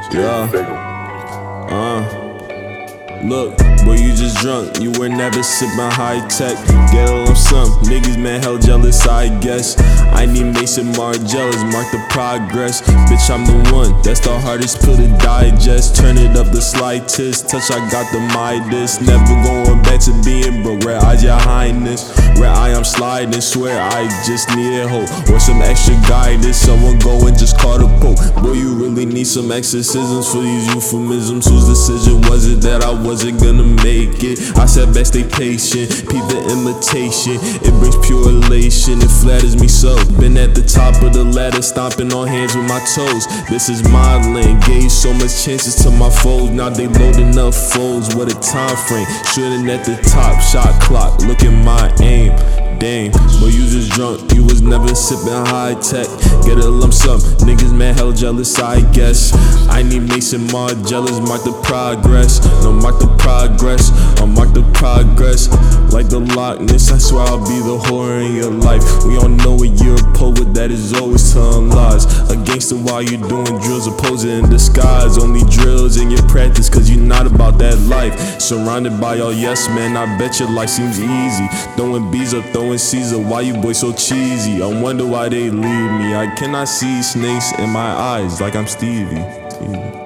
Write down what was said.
Look, boy, you just drunk, you were never sipping high tech. Get a lump sum, niggas man hell jealous, I guess. I need Mason Margielas, mark the progress. Bitch, I'm the one, that's the hardest pill to digest. Turn it up the slightest, touch, I got the Midas. Never going back to being broke, red eyes, your highness. Red eye, I'm sliding, swear I just need a hope. Or some extra guidance, someone go and just call the Pope. Boy, you really need some exorcisms for these euphemisms. Whose decision was it that I wasn't gonna make it? I said back, stay patient, peep the imitation. It brings pure elation, it flatters me so. Been at the top of the ladder, stomping on hands with my toes. This is my lane, gave so much chances to my foes. Now they loading up foes, what a time frame. Shooting at the top, shot clock, look at my aim. Dang, boy, you just drunk, you was never sipping high tech. Get a lump sum, niggas man hell jealous, I guess. I need Mason Margielas, mark the progress. No, mark the progress, I'll mark the progress. Like the Loch Ness, I swear I'll be the whore in your life. We all know it, you're a poet that is always telling lies. A gangster while you're doing drills, opposing in disguise. Only drills in your practice, cause you're not about that life. Surrounded by all yes men, I bet your life seems easy. Throwing bees up, throwing Caesar, why you boys so cheesy? I wonder why they leave me. I cannot see snakes in my eyes like I'm Stevie.